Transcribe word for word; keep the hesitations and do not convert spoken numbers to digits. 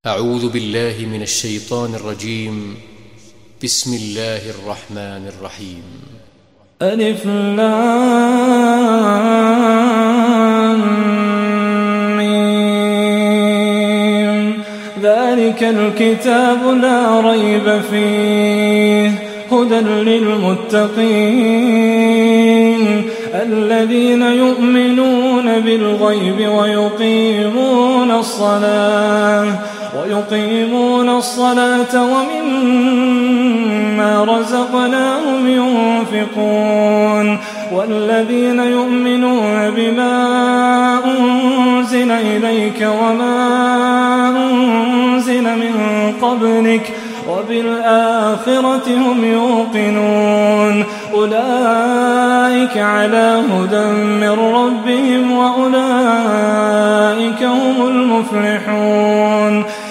أعوذ بالله من الشيطان الرجيم. بسم الله الرحمن الرحيم. ألف لام ميم. ذلك الكتاب لا ريب فيه هدى للمتقين الذين يؤمنون بالغيب ويقيمون الصلاة ويقيمون الصلاة ومما رزقناهم ينفقون والذين يؤمنون بما أنزل إليك وما أنزل من قبلك وبالآخرة هم يوقنون أولئك على هدى من ربهم وأولئك هم المفلحون.